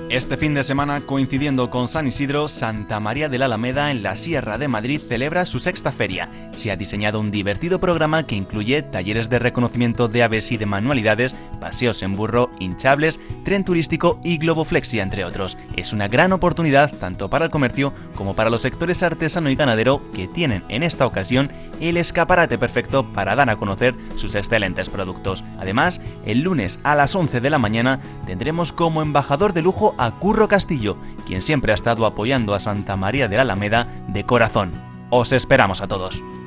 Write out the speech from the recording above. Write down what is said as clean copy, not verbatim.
Este fin de semana, coincidiendo con San Isidro, Santa María de la Alameda en la Sierra de Madrid celebra su sexta feria. Se ha diseñado un divertido programa que incluye talleres de reconocimiento de aves y de manualidades, paseos en burro, hinchables, tren turístico y globoflexia, entre otros. Es una gran oportunidad tanto para el comercio como para los sectores artesano y ganadero, que tienen en esta ocasión el escaparate perfecto para dar a conocer sus excelentes productos. Además, el lunes a las 11 de la mañana tendremos como embajador de lujo a Curro Castillo, quien siempre ha estado apoyando a Santa María de la Alameda de corazón. Os esperamos a todos.